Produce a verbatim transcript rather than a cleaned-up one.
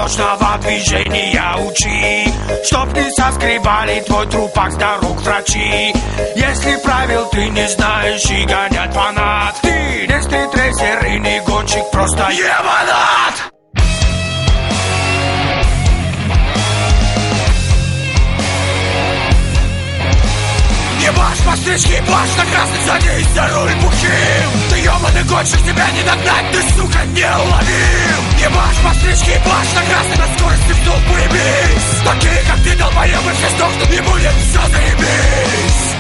точного движения учи, чтоб не соскребали твой трупак с дорог врачи. Если правил ты не знаешь и гонят фанат, ты не стритрейсер и не гонщик, просто ебанат. Ебашь по стричке, плащ на красный, садись за руль бухим. Ты ебаный гонщик, тебя не догнать, ты, сука, неуловим. Ебашь по стричке, плащ на красный, на скорости в столб уебись. Такие, как ты, долбоебы, все сдохнут, не будет, все заебись.